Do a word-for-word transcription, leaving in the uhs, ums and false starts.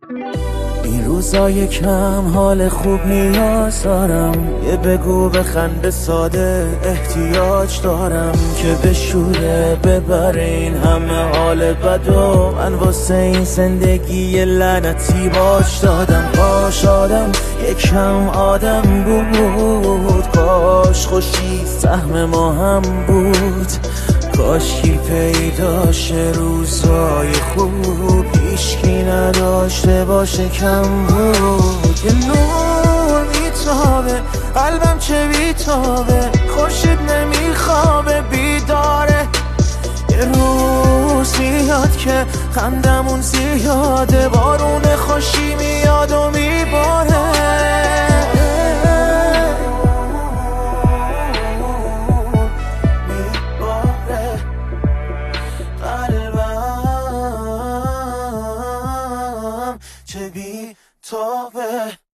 این روزا یکم حال خوب نیاز دارم، یه بگو بخنده ساده احتیاج دارم که بشوره ببره این همه حال بد و من واسه این زندگی لعنتی باش دادم. باش آدم یکم آدم بود، کاش خوشی سهم ما هم بود، کاشکی پیداش روزای خوب هیچکی نداشته باشه کم بود. یه نور میتابه قلبم چه بیتابه، خورشید نمیخوابه بیداره، یه روز میاد که خندمون زیاده، بارون خوشی میاد و میباره. چه بی تابه